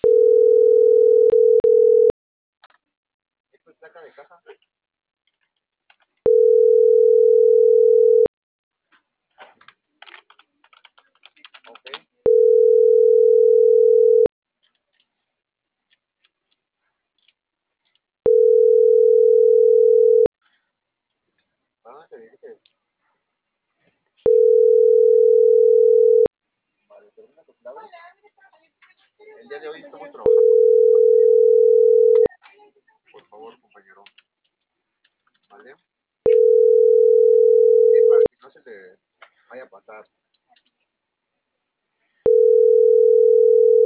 ¿Esto es placa de casa? Ok. Ah, te dije que... Vale, termina tu clave. El día de hoy estamos trabajando. Por favor, compañero. ¿Vale?